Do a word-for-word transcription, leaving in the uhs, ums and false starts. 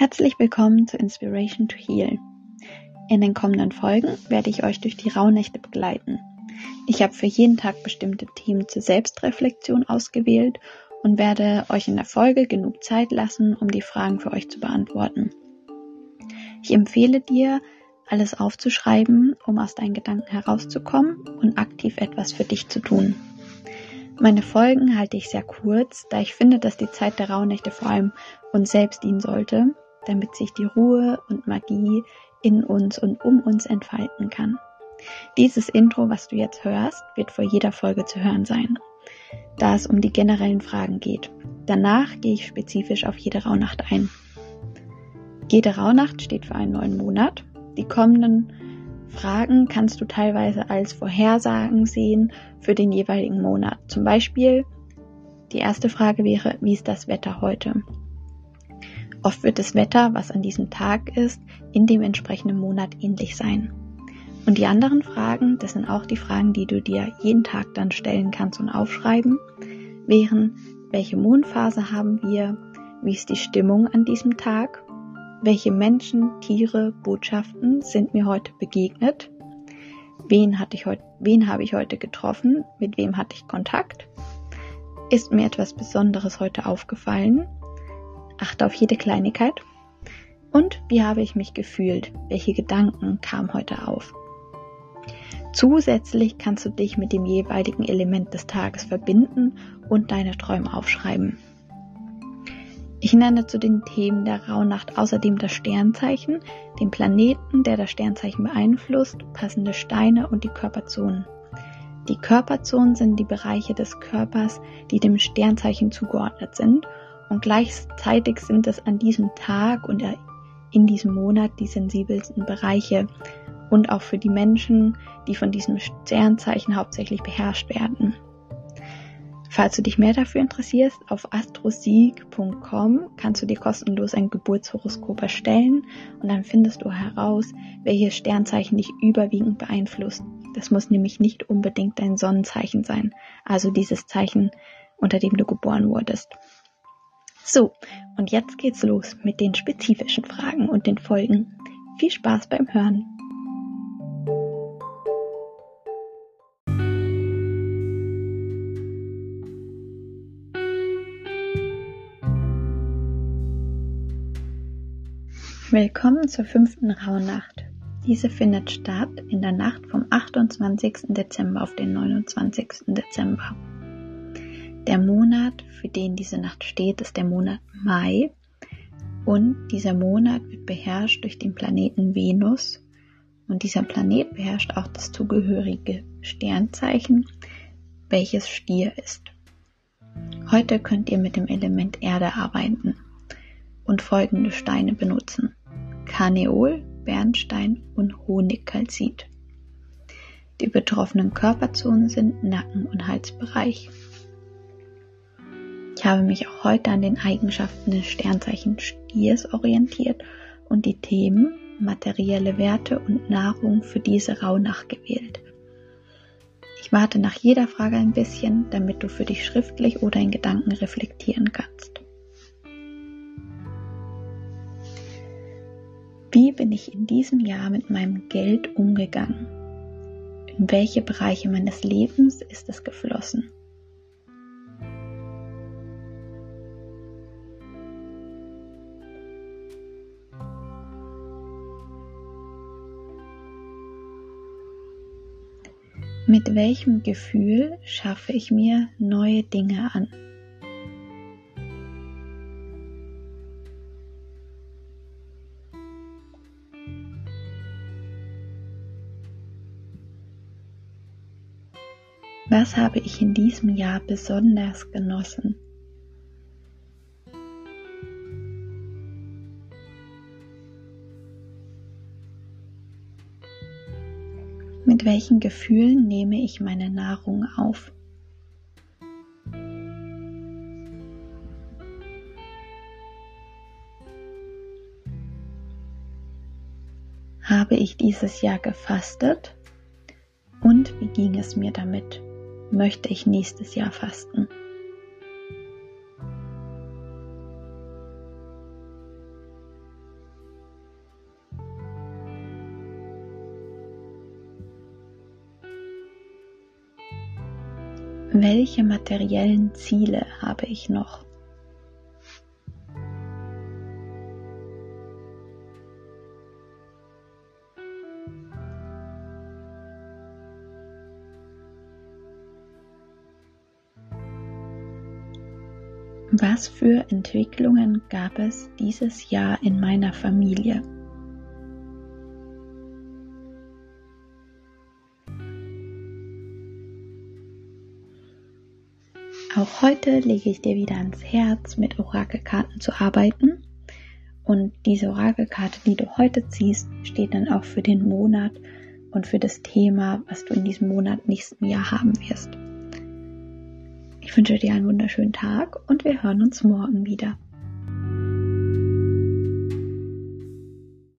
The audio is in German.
Herzlich willkommen zu Inspiration to Heal. In den kommenden Folgen werde ich euch durch die Rauhnächte begleiten. Ich habe für jeden Tag bestimmte Themen zur Selbstreflexion ausgewählt und werde euch in der Folge genug Zeit lassen, um die Fragen für euch zu beantworten. Ich empfehle dir, alles aufzuschreiben, um aus deinen Gedanken herauszukommen und aktiv etwas für dich zu tun. Meine Folgen halte ich sehr kurz, da ich finde, dass die Zeit der Rauhnächte vor allem uns selbst dienen sollte, damit sich die Ruhe und Magie in uns und um uns entfalten kann. Dieses Intro, was du jetzt hörst, wird vor jeder Folge zu hören sein, da es um die generellen Fragen geht. Danach gehe ich spezifisch auf jede Rauhnacht ein. Jede Rauhnacht steht für einen neuen Monat. Die kommenden Fragen kannst du teilweise als Vorhersagen sehen für den jeweiligen Monat. Zum Beispiel, die erste Frage wäre, wie ist das Wetter heute? Oft wird das Wetter, was an diesem Tag ist, in dem entsprechenden Monat ähnlich sein. Und die anderen Fragen, das sind auch die Fragen, die du dir jeden Tag dann stellen kannst und aufschreiben, wären, welche Mondphase haben wir, wie ist die Stimmung an diesem Tag, welche Menschen, Tiere, Botschaften sind mir heute begegnet, wen hatte ich heute, wen habe ich heute getroffen, mit wem hatte ich Kontakt, ist mir etwas Besonderes heute aufgefallen, achte auf jede Kleinigkeit und wie habe ich mich gefühlt, welche Gedanken kamen heute auf. Zusätzlich kannst du dich mit dem jeweiligen Element des Tages verbinden und deine Träume aufschreiben. Ich nenne zu den Themen der Rauhnacht außerdem das Sternzeichen, den Planeten, der das Sternzeichen beeinflusst, passende Steine und die Körperzonen. Die Körperzonen sind die Bereiche des Körpers, die dem Sternzeichen zugeordnet sind, und gleichzeitig sind es an diesem Tag und in diesem Monat die sensibelsten Bereiche und auch für die Menschen, die von diesem Sternzeichen hauptsächlich beherrscht werden. Falls du dich mehr dafür interessierst, auf astrosieg punkt com kannst du dir kostenlos ein Geburtshoroskop erstellen und dann findest du heraus, welches Sternzeichen dich überwiegend beeinflusst. Das muss nämlich nicht unbedingt dein Sonnenzeichen sein, also dieses Zeichen, unter dem du geboren wurdest. So, und jetzt geht's los mit den spezifischen Fragen und den Folgen. Viel Spaß beim Hören! Willkommen zur fünften Rauhnacht. Diese findet statt in der Nacht vom achtundzwanzigsten Dezember auf den neunundzwanzigsten Dezember. Der Monat, für den diese Nacht steht, ist der Monat Mai und dieser Monat wird beherrscht durch den Planeten Venus und dieser Planet beherrscht auch das zugehörige Sternzeichen, welches Stier ist. Heute könnt ihr mit dem Element Erde arbeiten und folgende Steine benutzen: Karneol, Bernstein und Honigkalzit. Die betroffenen Körperzonen sind Nacken- und Halsbereich. Ich habe mich auch heute an den Eigenschaften des Sternzeichens Stiers orientiert und die Themen materielle Werte und Nahrung für diese Rauhnacht gewählt. Ich warte nach jeder Frage ein bisschen, damit du für dich schriftlich oder in Gedanken reflektieren kannst. Wie bin ich in diesem Jahr mit meinem Geld umgegangen? In welche Bereiche meines Lebens ist es geflossen? Mit welchem Gefühl schaffe ich mir neue Dinge an? Was habe ich in diesem Jahr besonders genossen? Mit welchen Gefühlen nehme ich meine Nahrung auf? Habe ich dieses Jahr gefastet? Und wie ging es mir damit? Möchte ich nächstes Jahr fasten? Welche materiellen Ziele habe ich noch? Was für Entwicklungen gab es dieses Jahr in meiner Familie? Auch heute lege ich dir wieder ans Herz, mit Orakelkarten zu arbeiten. Und diese Orakelkarte, die du heute ziehst, steht dann auch für den Monat und für das Thema, was du in diesem Monat nächsten Jahr haben wirst. Ich wünsche dir einen wunderschönen Tag und wir hören uns morgen wieder.